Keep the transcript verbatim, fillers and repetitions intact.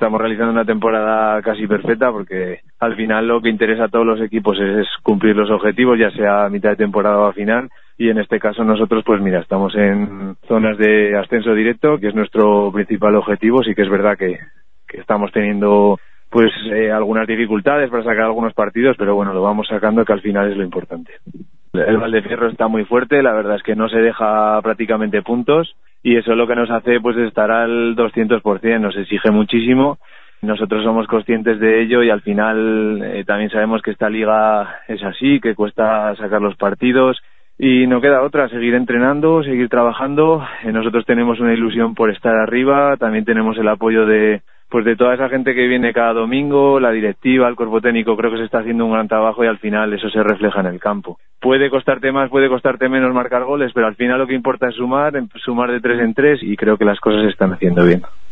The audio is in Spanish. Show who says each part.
Speaker 1: estamos realizando una temporada casi perfecta, porque al final lo que interesa a todos los equipos es cumplir los objetivos, ya sea a mitad de temporada o a final, y en este caso nosotros, pues mira, estamos en zonas de ascenso directo, que es nuestro principal objetivo. Sí que es verdad que, que estamos teniendo pues eh, algunas dificultades para sacar algunos partidos, pero bueno, lo vamos sacando, que al final es lo importante. El Valdefierro está muy fuerte, la verdad es que no se deja prácticamente puntos, y eso es lo que nos hace pues estar al doscientos por ciento, nos exige muchísimo. Nosotros somos conscientes de ello y al final eh, también sabemos que esta liga es así, que cuesta sacar los partidos, y no queda otra, seguir entrenando, seguir trabajando. Eh, nosotros tenemos una ilusión por estar arriba, también tenemos el apoyo de pues de toda esa gente que viene cada domingo, la directiva, el cuerpo técnico. Creo que se está haciendo un gran trabajo y al final eso se refleja en el campo. Puede costarte más, puede costarte menos marcar goles, pero al final lo que importa es sumar, sumar de tres en tres, y creo que las cosas se están haciendo bien.